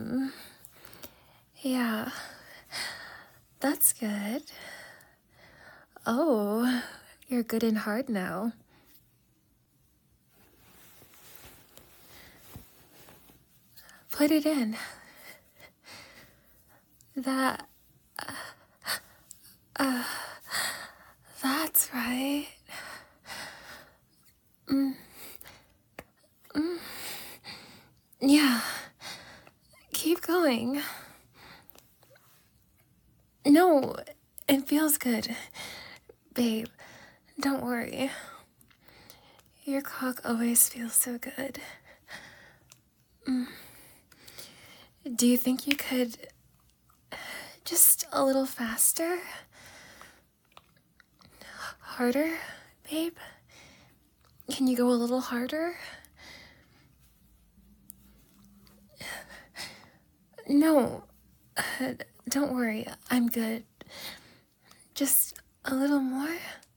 Yeah, that's good. Oh, you're good and hard now. Put it in. That, that's right. Yeah, keep going. No, it feels good. Babe, don't worry. Your cock always feels so good. Do you think you could just a little faster? Harder, babe? Can you go a little harder? No, don't worry, I'm good. Just a little more?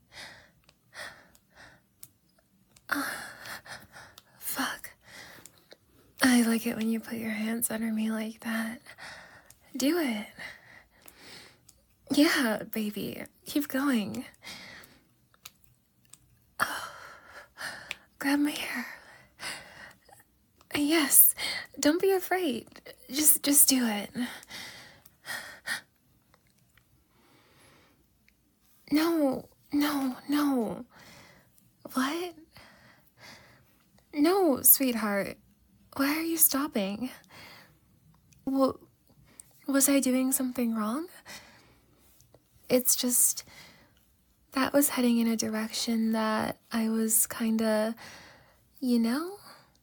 Fuck. I like it when you put your hands under me like that. Do it. Yeah, baby. Keep going. Grab my hair. Yes. Don't be afraid. Just do it. No. What? No, sweetheart. Why are you stopping? Was I doing something wrong? It's just that was heading in a direction that I was kinda, you know?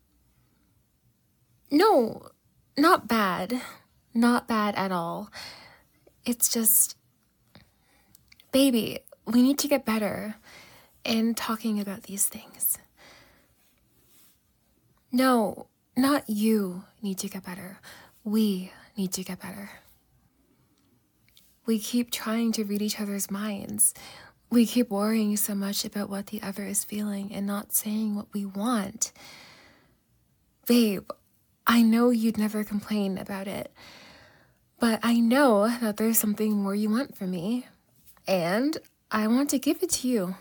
No, not bad. Not bad at all. It's just, baby, we need to get better in talking about these things. No, not you need to get better. We need to get better. We keep trying to read each other's minds. We keep worrying so much about what the other is feeling and not saying what we want. Babe, I know you'd never complain about it, but I know that there's something more you want from me, and I want to give it to you.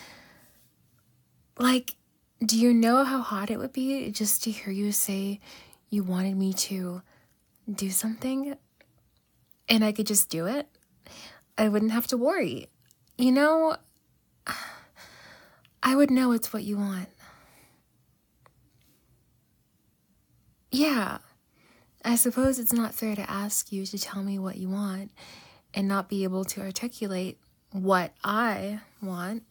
Like, do you know how hot it would be just to hear you say you wanted me to do something and I could just do it? I wouldn't have to worry. You know, I would know it's what you want. Yeah, I suppose it's not fair to ask you to tell me what you want and not be able to articulate what I want.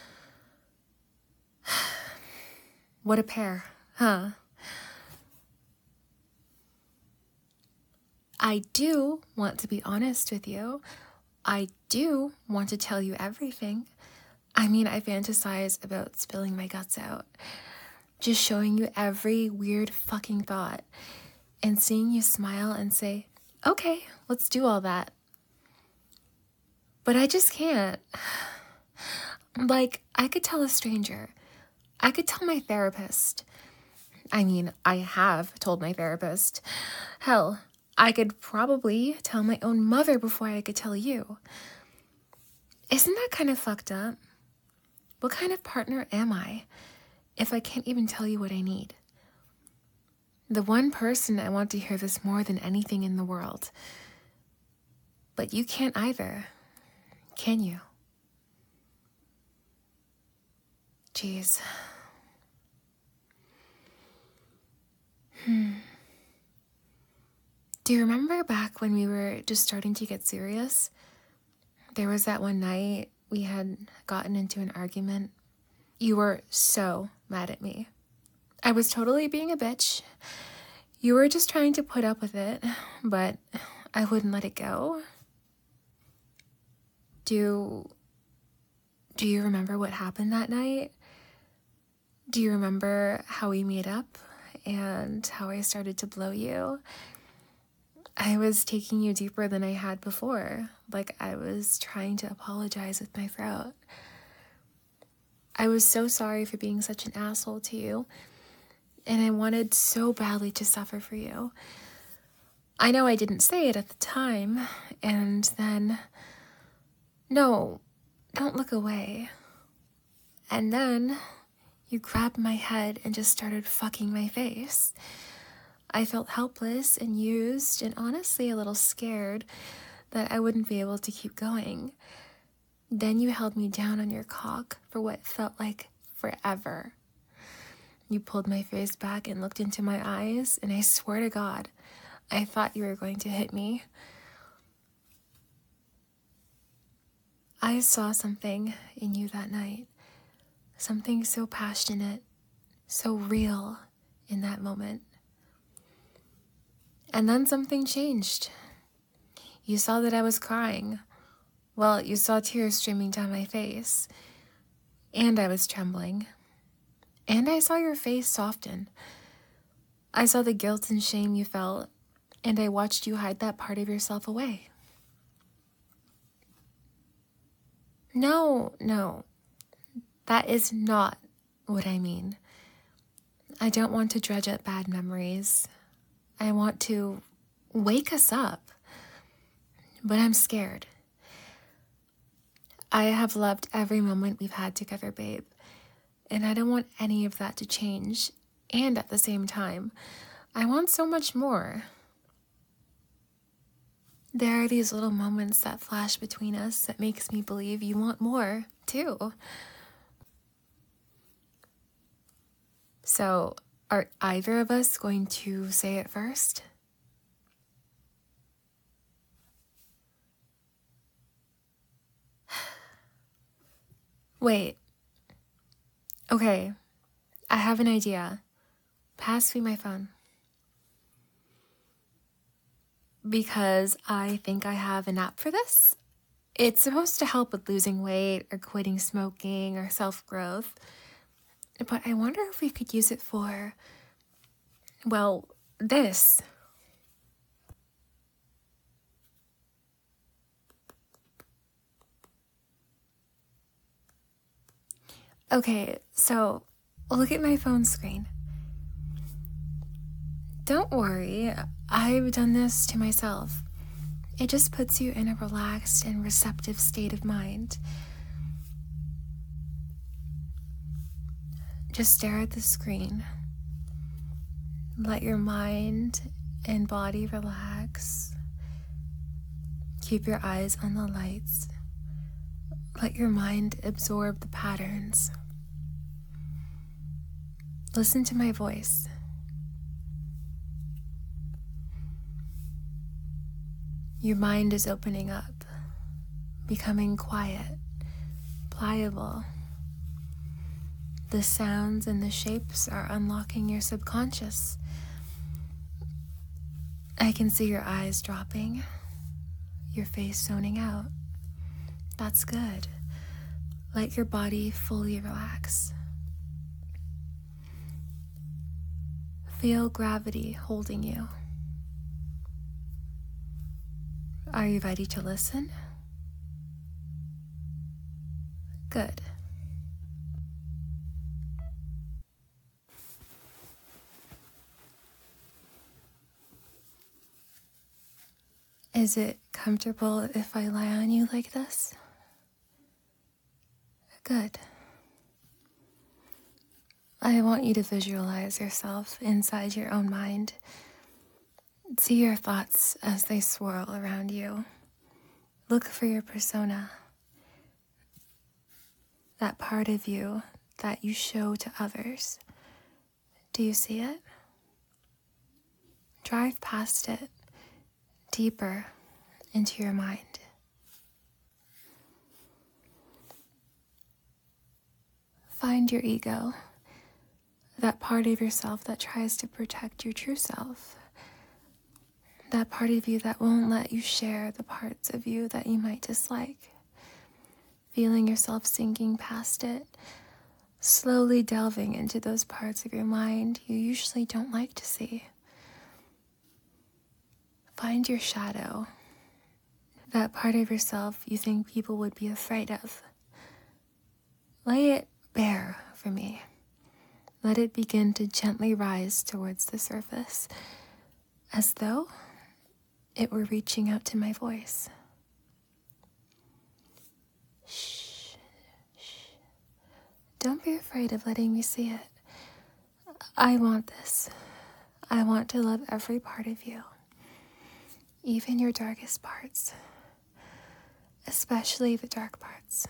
What a pair, huh? I do want to be honest with you. I do want to tell you everything. I mean, I fantasize about spilling my guts out, just showing you every weird fucking thought and seeing you smile and say, okay, let's do all that. But I just can't. Like, I could tell a stranger. I could tell my therapist. I mean, I have told my therapist. Hell, I could probably tell my own mother before I could tell you. Isn't that kind of fucked up? What kind of partner am I if I can't even tell you what I need? The one person I want to hear this more than anything in the world. But you can't either, can you? Jeez. Do you remember back when we were just starting to get serious? There was that one night we had gotten into an argument. You were so mad at me. I was totally being a bitch. You were just trying to put up with it, but I wouldn't let it go. Do you remember what happened that night? Do you remember how we made up and how I started to blow you? I was taking you deeper than I had before, like I was trying to apologize with my throat. I was so sorry for being such an asshole to you, and I wanted so badly to suffer for you. I know I didn't say it at the time, and then, no, don't look away. And then you grabbed my head and just started fucking my face. I felt helpless and used and honestly a little scared that I wouldn't be able to keep going. Then you held me down on your cock for what felt like forever. You pulled my face back and looked into my eyes, and I swear to God, I thought you were going to hit me. I saw something in you that night. Something so passionate, so real in that moment. And then something changed. You saw that I was crying. Well, you saw tears streaming down my face. And I was trembling. And I saw your face soften. I saw the guilt and shame you felt, and I watched you hide that part of yourself away. No, that is not what I mean. I don't want to dredge up bad memories. I want to wake us up. But I'm scared. I have loved every moment we've had together, babe. And I don't want any of that to change. And at the same time, I want so much more. There are these little moments that flash between us that makes me believe you want more, too. So, are either of us going to say it first? Wait. Okay, I have an idea. Pass me my phone. Because I think I have an app for this. It's supposed to help with losing weight or quitting smoking or self-growth. But I wonder if we could use it for, well, this. Okay, so look at my phone screen. Don't worry, I've done this to myself. It just puts you in a relaxed and receptive state of mind. Just stare at the screen. Let your mind and body relax. Keep your eyes on the lights. Let your mind absorb the patterns. Listen to my voice. Your mind is opening up, becoming quiet, pliable. The sounds and the shapes are unlocking your subconscious. I can see your eyes dropping, your face zoning out. That's good. Let your body fully relax. Feel gravity holding you. Are you ready to listen? Good. Is it comfortable if I lie on you like this? Good. I want you to visualize yourself inside your own mind. See your thoughts as they swirl around you. Look for your persona. That part of you that you show to others. Do you see it? Drive past it, deeper into your mind. Find your ego, that part of yourself that tries to protect your true self. That part of you that won't let you share the parts of you that you might dislike. Feeling yourself sinking past it, slowly delving into those parts of your mind you usually don't like to see. Find your shadow, that part of yourself you think people would be afraid of. Lay it bare for me. Let it begin to gently rise towards the surface, as though it were reaching out to my voice. Shh. Don't be afraid of letting me see it. I want this. I want to love every part of you, even your darkest parts, especially the dark parts.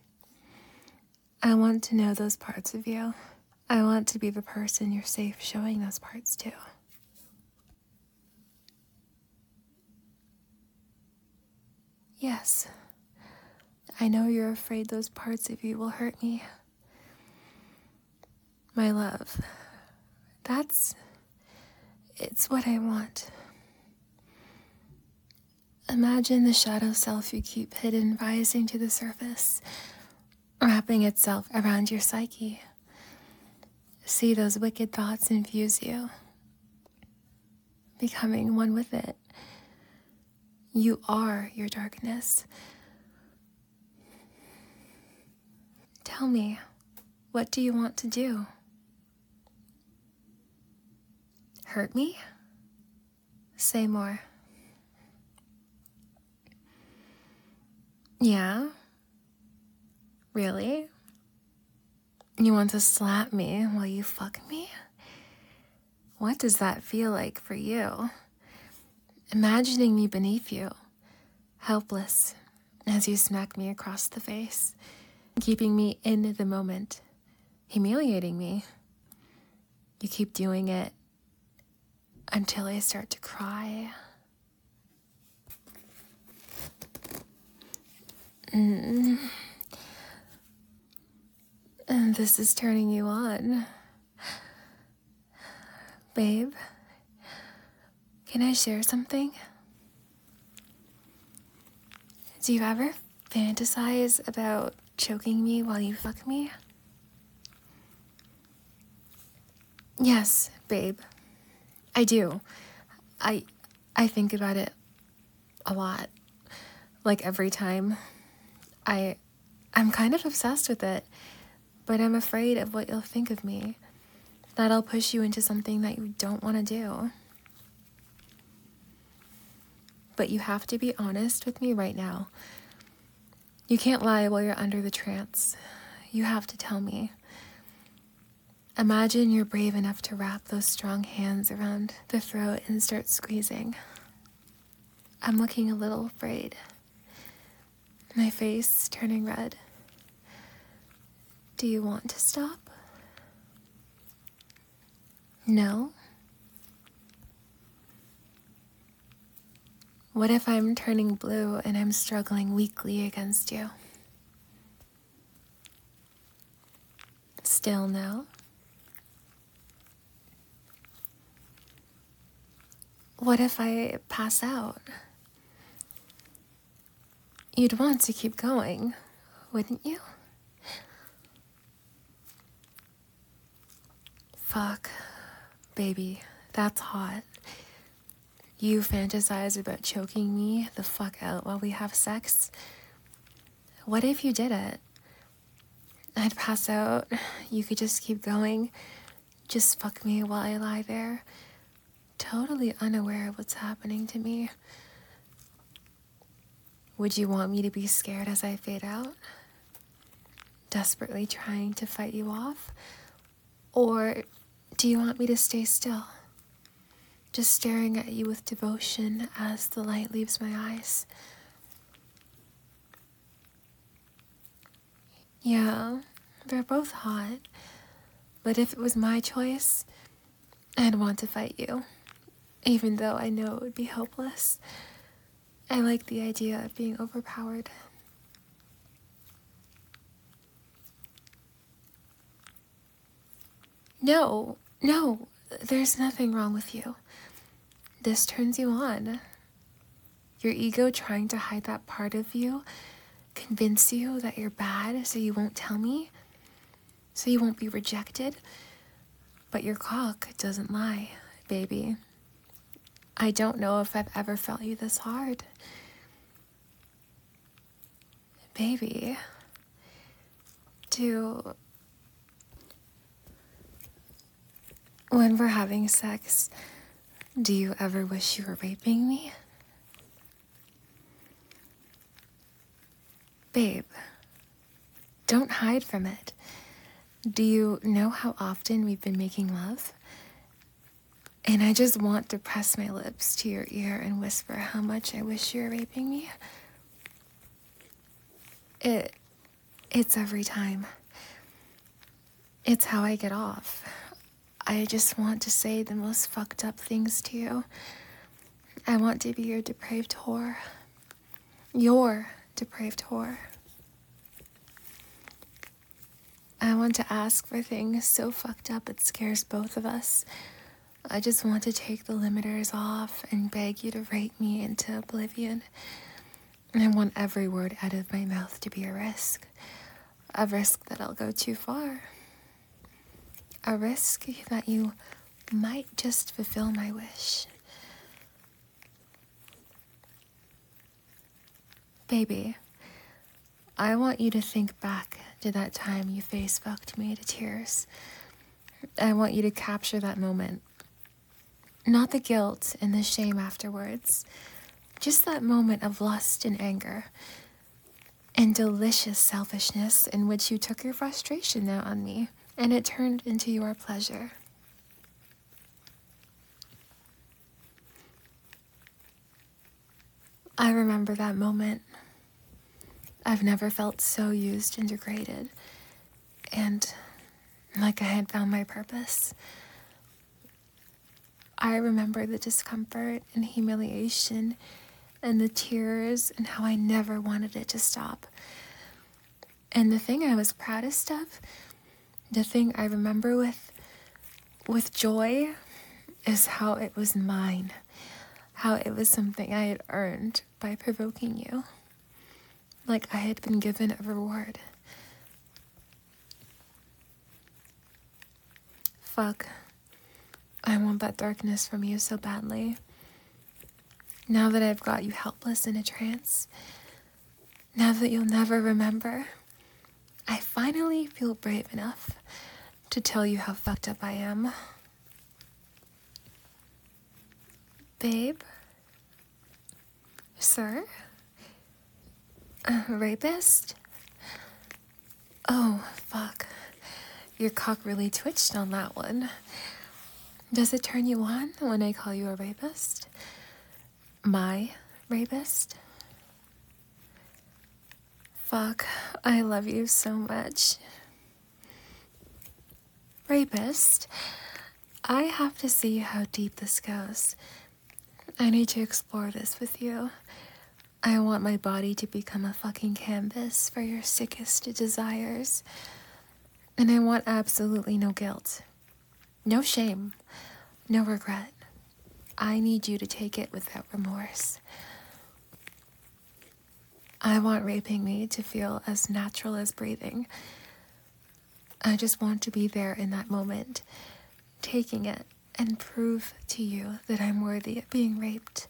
I want to know those parts of you. I want to be the person you're safe showing those parts to. Yes, I know you're afraid those parts of you will hurt me. My love, it's what I want. Imagine the shadow self you keep hidden rising to the surface, wrapping itself around your psyche. See those wicked thoughts infuse you, becoming one with it. You are your darkness. Tell me, what do you want to do? Hurt me? Say more. Yeah? Really? You want to slap me while you fuck me? What does that feel like for you? Imagining me beneath you, helpless, as you smack me across the face, keeping me in the moment, humiliating me. You keep doing it until I start to cry. And this is turning you on. Babe, can I share something? Do you ever fantasize about choking me while you fuck me? Yes, babe. I do. I think about it a lot. Like every time. I'm kind of obsessed with it, but I'm afraid of what you'll think of me. That I'll push you into something that you don't want to do. But you have to be honest with me right now. You can't lie while you're under the trance. You have to tell me. Imagine you're brave enough to wrap those strong hands around the throat and start squeezing. I'm looking a little afraid. My face turning red. Do you want to stop? No? What if I'm turning blue and I'm struggling weakly against you? Still no? What if I pass out? You'd want to keep going, wouldn't you? Fuck, baby, that's hot. You fantasize about choking me the fuck out while we have sex? What if you did it? I'd pass out, you could just keep going, just fuck me while I lie there, totally unaware of what's happening to me. Would you want me to be scared as I fade out? Desperately trying to fight you off? Or do you want me to stay still? Just staring at you with devotion as the light leaves my eyes. Yeah, they're both hot. But if it was my choice, I'd want to fight you. Even though I know it would be hopeless. I like the idea of being overpowered. No, there's nothing wrong with you. This turns you on. Your ego trying to hide that part of you, convince you that you're bad so you won't tell me, so you won't be rejected. But your cock doesn't lie, baby. I don't know if I've ever felt you this hard. Baby, when we're having sex, do you ever wish you were raping me? Babe, don't hide from it. Do you know how often we've been making love? And I just want to press my lips to your ear and whisper how much I wish you were raping me. It's every time. It's how I get off. I just want to say the most fucked up things to you. I want to be your depraved whore. Your depraved whore. I want to ask for things so fucked up it scares both of us. I just want to take the limiters off and beg you to rape me into oblivion. I want every word out of my mouth to be a risk that I'll go too far. A risk that you might just fulfill my wish. Baby, I want you to think back to that time you face fucked me to tears. I want you to capture that moment. Not the guilt and the shame afterwards. Just that moment of lust and anger. And delicious selfishness in which you took your frustration out on me. And it turned into your pleasure. I remember that moment. I've never felt so used and degraded. And like I had found my purpose. I remember the discomfort and humiliation and the tears and how I never wanted it to stop. And the thing I was proudest of, the thing I remember with joy, is how it was mine. How it was something I had earned by provoking you. Like I had been given a reward. Fuck. I want that darkness from you so badly. Now that I've got you helpless in a trance, now that you'll never remember, I finally feel brave enough to tell you how fucked up I am. Babe? Sir? Rapist? Oh, fuck. Your cock really twitched on that one. Does it turn you on when I call you a rapist? My rapist? Fuck, I love you so much. Rapist? I have to see how deep this goes. I need to explore this with you. I want my body to become a fucking canvas for your sickest desires. And I want absolutely no guilt. No shame. No regret. I need you to take it without remorse. I want raping me to feel as natural as breathing. I just want to be there in that moment, taking it and prove to you that I'm worthy of being raped.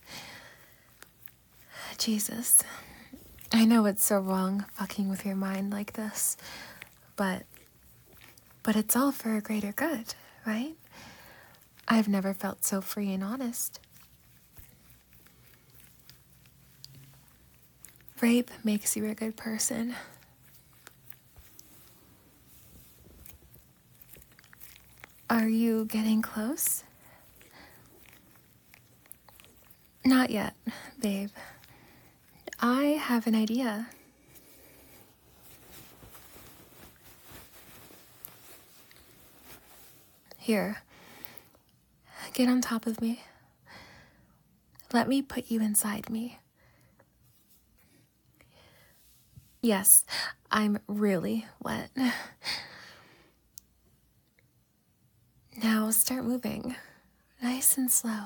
Jesus, I know it's so wrong fucking with your mind like this, but it's all for a greater good, right? I've never felt so free and honest. Rape makes you a good person. Are you getting close? Not yet, babe. I have an idea. Here, get on top of me. Let me put you inside me. Yes, I'm really wet. Now start moving, nice and slow.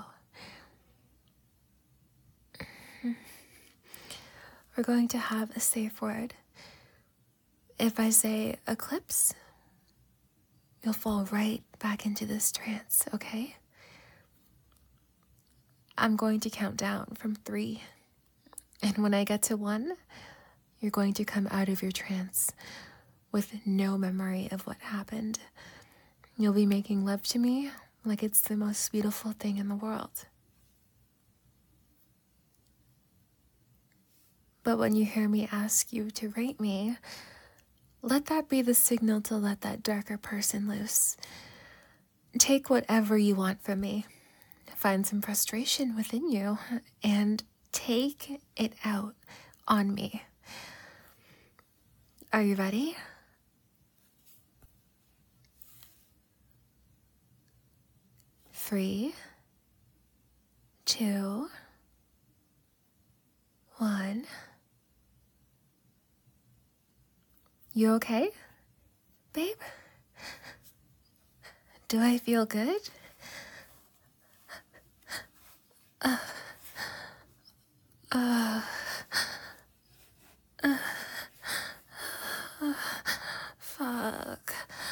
We're going to have a safe word. If I say eclipse, you'll fall right back into this trance, okay? I'm going to count down from 3. And when I get to 1, you're going to come out of your trance with no memory of what happened. You'll be making love to me like it's the most beautiful thing in the world. But when you hear me ask you to rate me, let that be the signal to let that darker person loose. Take whatever you want from me. Find some frustration within you and take it out on me. Are you ready? 3, 2, 1. You okay, babe? Do I feel good? Fuck.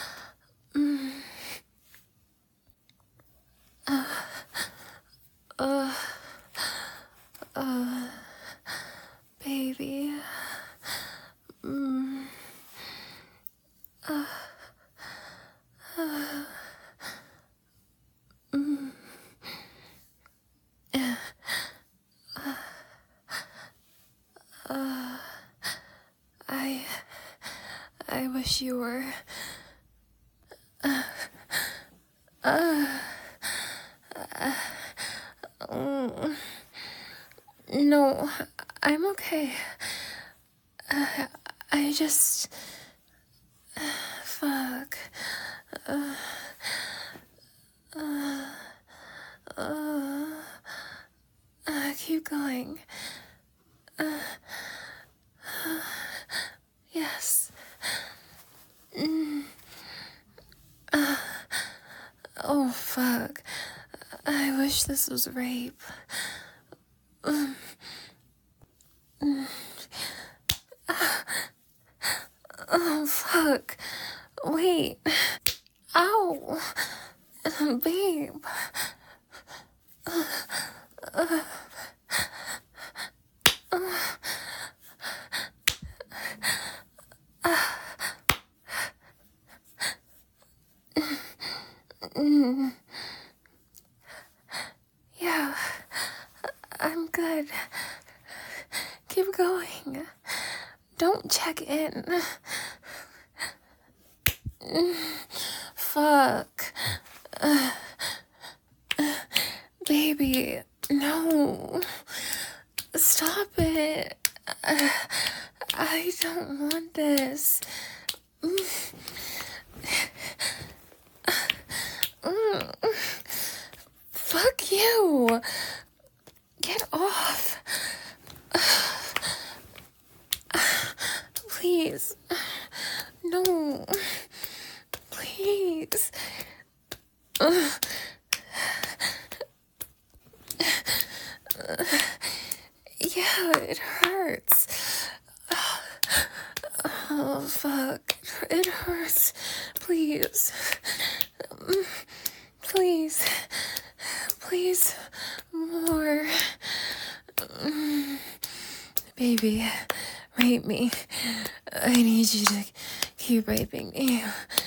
Baby. I wish you were. No, I'm okay. I just. Fuck. Keep going. Yes. Oh, fuck. I wish this was rape. Oh, fuck. Wait. Ow. Babe. Yeah, I'm good. Keep going. Don't check in. Fuck. Baby, no. Stop it. I don't want this. Fuck you. Get off. Please. No. Please. Yeah, it hurts. Oh, fuck. It hurts. Please. Please. Please. More. Baby, rape me. I need you to keep raping me.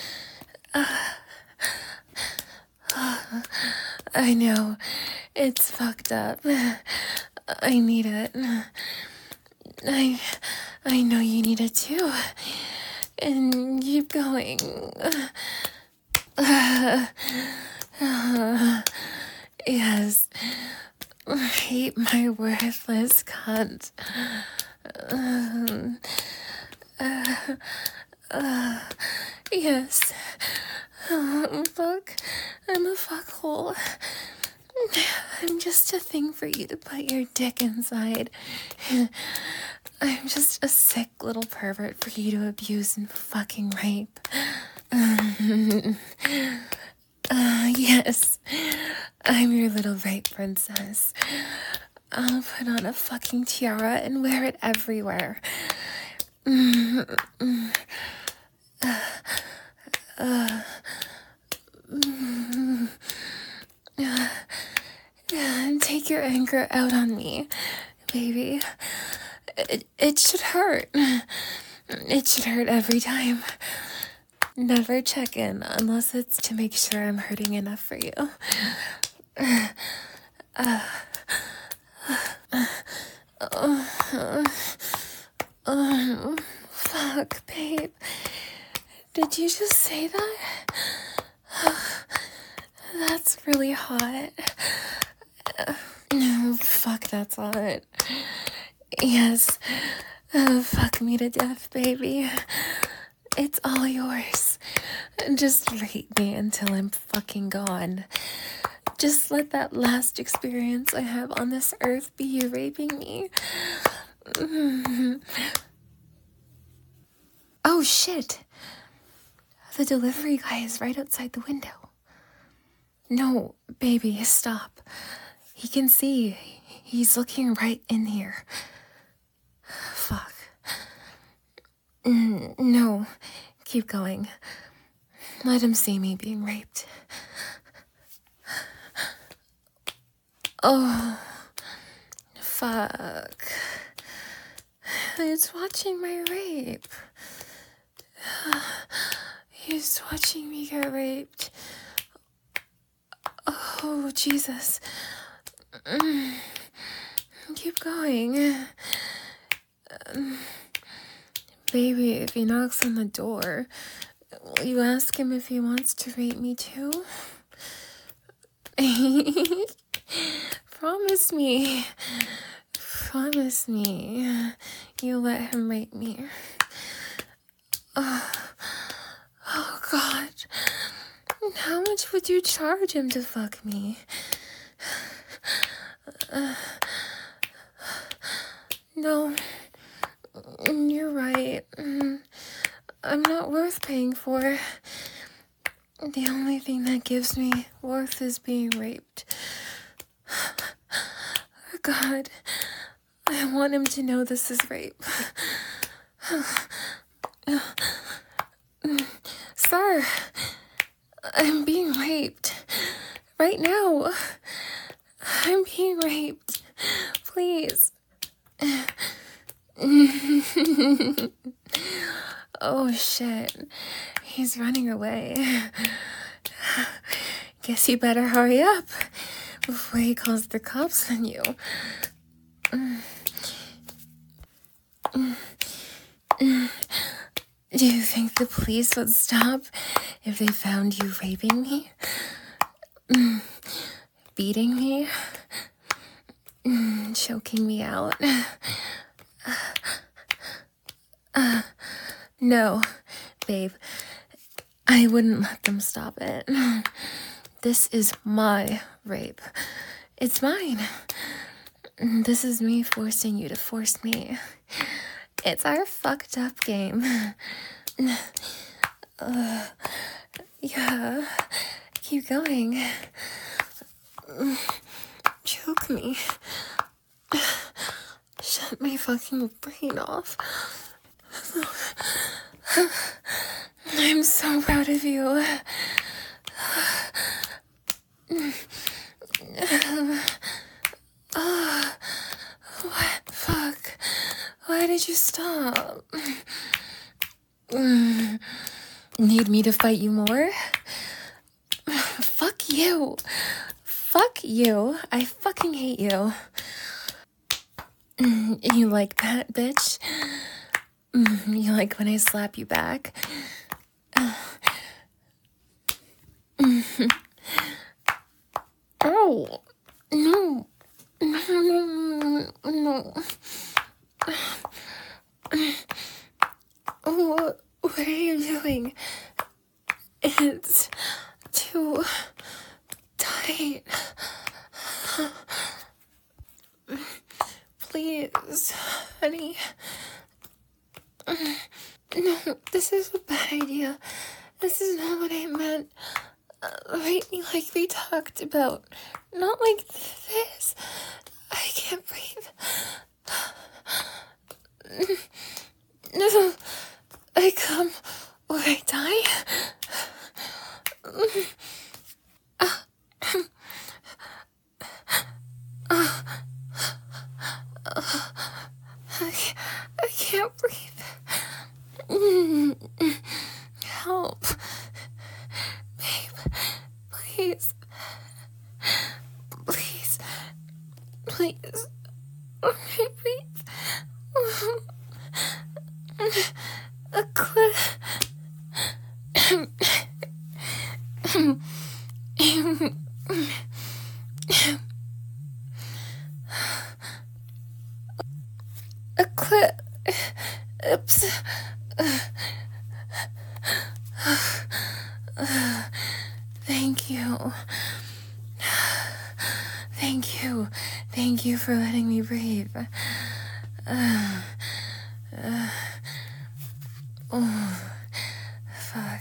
I know. It's fucked up. I need it. I know you need it too. And keep going. Yes. Hate my worthless cunt. Yes. Fuck. I'm a fuckhole. I'm just a thing for you to put your dick inside. I'm just a sick little pervert for you to abuse and fucking rape. Yes. I'm your little rape princess. I'll put on a fucking tiara and wear it everywhere. And take your anger out on me, baby. It should hurt. It should hurt every time. Never check in unless it's to make sure I'm hurting enough for you. say that? That's really hot. No, fuck, that's hot. Yes. Fuck me to death, baby. It's all yours. Just rape me until I'm fucking gone. Just let that last experience I have on this earth be you raping me. Oh shit. The delivery guy is right outside the window. No, baby, stop. He can see. He's looking right in here. Fuck. No, keep going. Let him see me being raped. Oh, fuck. He's watching my rape. He's watching me get raped. Oh, Jesus. Keep going. Baby, if he knocks on the door, will you ask him if he wants to rape me too? Promise me. Promise me. You let him rape me. Oh, God. How much would you charge him to fuck me? No. You're right. I'm not worth paying for. The only thing that gives me worth is being raped. God, I want him to know this is rape. Sir, I'm being raped. Right now. I'm being raped. Please. Oh shit. He's running away. Guess you better hurry up before he calls the cops on you. Do you think the police would stop if they found you raping me? Beating me? Choking me out? No, babe. I wouldn't let them stop it. This is my rape. It's mine. This is me forcing you to force me. It's our fucked up game. Yeah. Keep going. Choke me. Shut my fucking brain off. I'm so proud of you. What? Fuck. Why did you stop? Need me to fight you more? Fuck you. Fuck you. I fucking hate you. You like that, bitch? You like when I slap you back? Oh, no. No. What are you doing? It's too tight. Please, honey. No, this is a bad idea. This is not what I meant. Write me like we talked about. Not like this. I can't breathe. No, I come or I die. I can't breathe. Help. Babe, please. Please. Please. Please. Oops. Thank you. Thank you. Thank you for letting me breathe. Oh, fuck.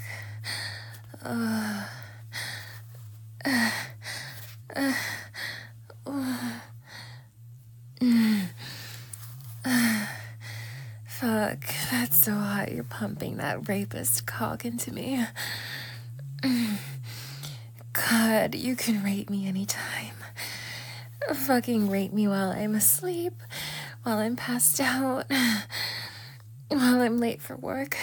Fuck, that's so hot you're pumping that rapist cock into me. God, you can rape me anytime. Fucking rape me while I'm asleep, while I'm passed out, while I'm late for work.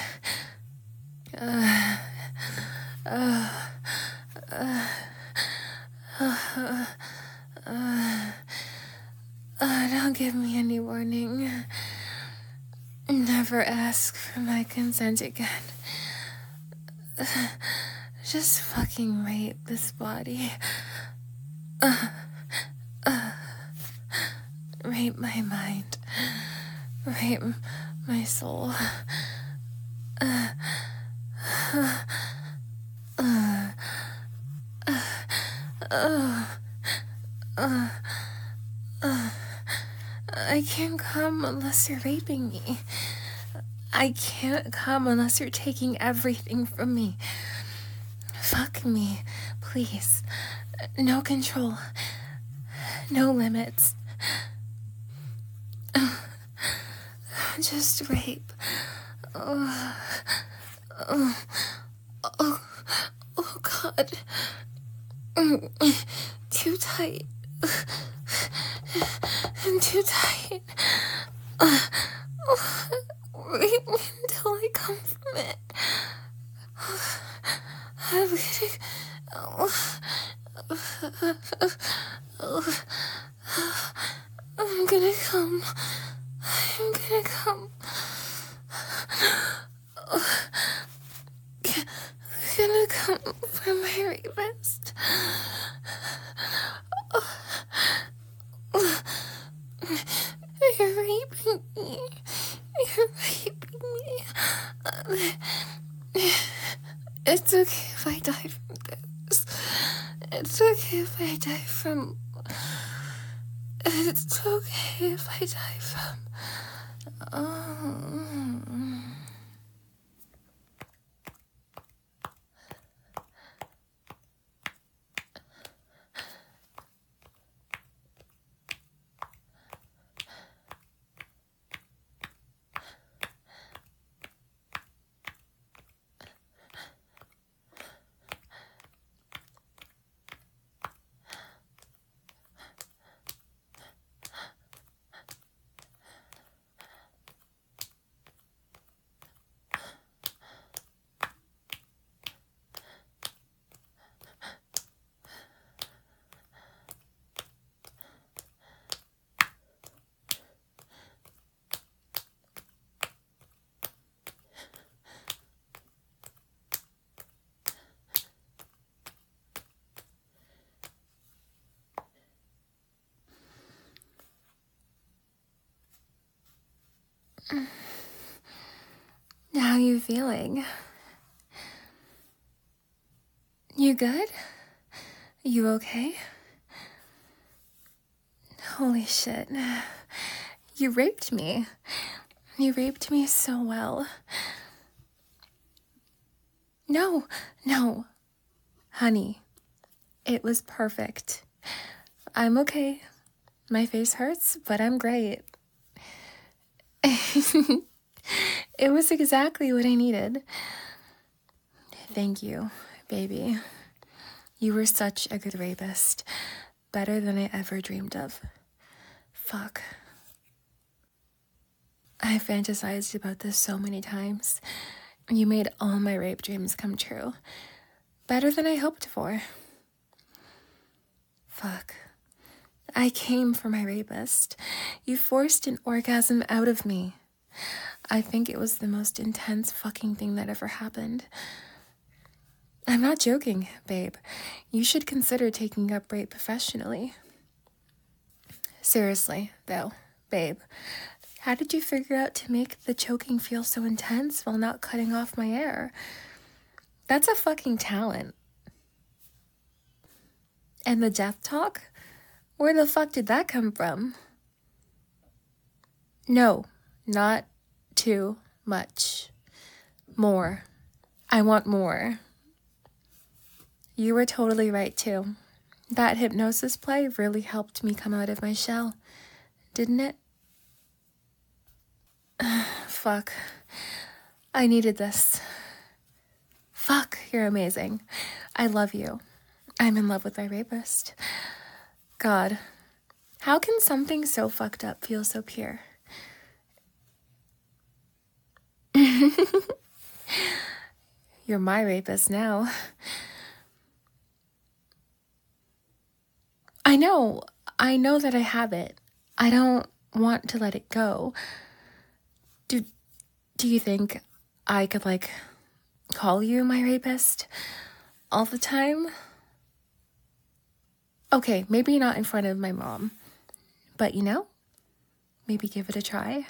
Don't give me any warning. Never ask for my consent again. Just fucking rape this body. Rape my mind. Rape my soul. I can't come unless you're raping me. I can't come unless you're taking everything from me. Fuck me, please. No control. No limits. Just rape. Oh, God. Too tight. Too tight. Rape me until I come from it. I'm gonna come. I'm gonna come. I'm gonna come for my rapist. You're raping me. You're raping me. It's okay if I die from this. It's okay if I die from... It's okay if I die from... How you feeling? You good? You okay? Holy shit. You raped me. You raped me so well. No. Honey, it was perfect. I'm okay. My face hurts, but I'm great. It was exactly what I needed. Thank you, baby. You were such a good rapist. Better than I ever dreamed of. Fuck. I fantasized about this so many times. You made all my rape dreams come true. Better than I hoped for. Fuck. I came for my rapist. You forced an orgasm out of me. I think it was the most intense fucking thing that ever happened. I'm not joking, babe. You should consider taking up rape professionally. Seriously, though, babe, how did you figure out to make the choking feel so intense while not cutting off my air? That's a fucking talent. And the death talk? Where the fuck did that come from? No, not too much. More. I want more. You were totally right, too. That hypnosis play really helped me come out of my shell, didn't it? Fuck. I needed this. Fuck, you're amazing. I love you. I'm in love with my rapist. God, how can something so fucked up feel so pure? You're my rapist now. I know that I have it. I don't want to let it go. Do you think I could, call you my rapist all the time? Okay, maybe not in front of my mom, but maybe give it a try.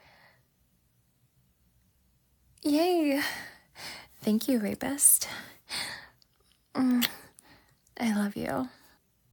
Yay. Thank you, rapist. I love you.